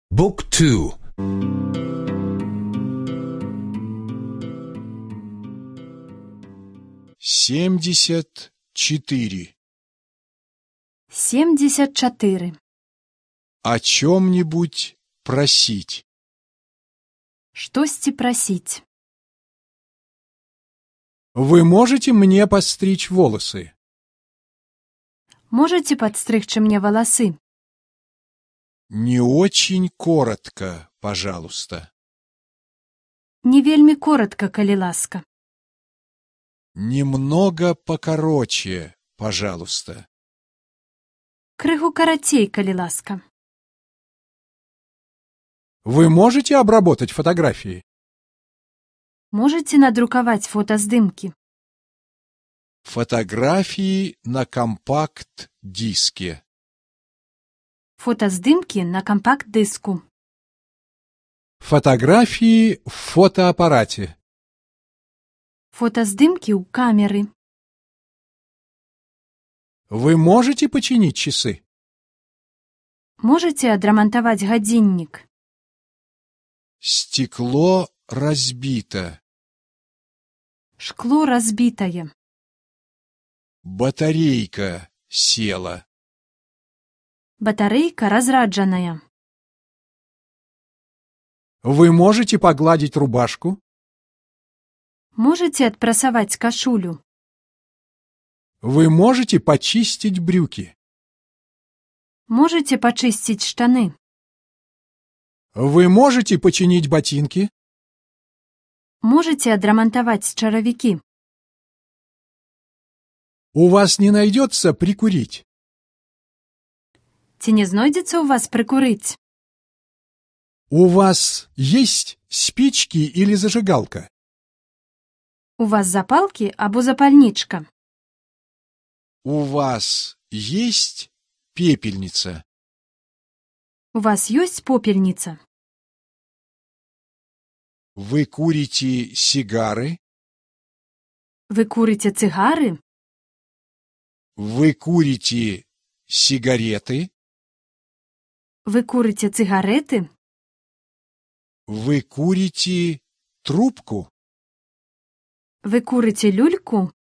Book 2. 74. 74. О чем-нибудь просить. Штосьці прасіць. Вы можете мне подстричь волосы? Можаце падстрыгчы мне валасы? Не очень коротко, пожалуйста. Не вельмі коротка, калі ласка. Немного покороче, пожалуйста. Крыху карацей, калі ласка. Вы можете обработать фотографии? Можаце надрукаваць фотаздымкі? Фотографии на компакт-диске. Фотаздымкі на кампакт-дыску. Фотографии в фотоаппарате. Фотаздымкі ў камеры. Вы можете починить часы? Можаце адрамантаваць гадзіннік? Стекло разбито. Шкло разбітае. Батарейка села. Батарэйка разраджаная. Вы можете погладить рубашку? Можаце адпрасаваць кашулю? Вы можете почистить брюки? Можаце пачысціць штаны? Вы можете починить ботинки? Можаце адрамантаваць чаравікі? У вас не найдется прикурить? Ці не знойдзецца ў вас прыкурыць? У вас есть спички или зажигалка? У вас запалкі або запальнічка? У вас есть пепельница? У вас ёсць попельніца? Вы курите сигары? Вы курыце цыгары? Вы курите сигареты? Вы курыце цыгареты? Вы курите трубку? Вы курыце люльку?